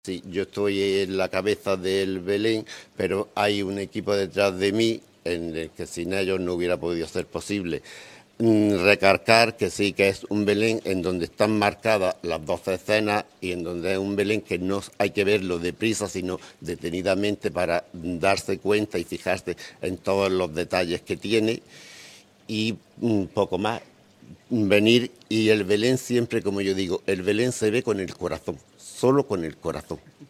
Sí, yo estoy en la cabeza del Belén, pero hay un equipo detrás de mí en el que sin ellos no hubiera podido ser posible. Recargar que sí que es un Belén en donde están marcadas las 12 escenas y en donde es un Belén que no hay que verlo deprisa, sino detenidamente para darse cuenta y fijarse en todos los detalles que tiene y un poco más. Venir y el Belén siempre, como yo digo, el Belén se ve con el corazón, solo con el corazón.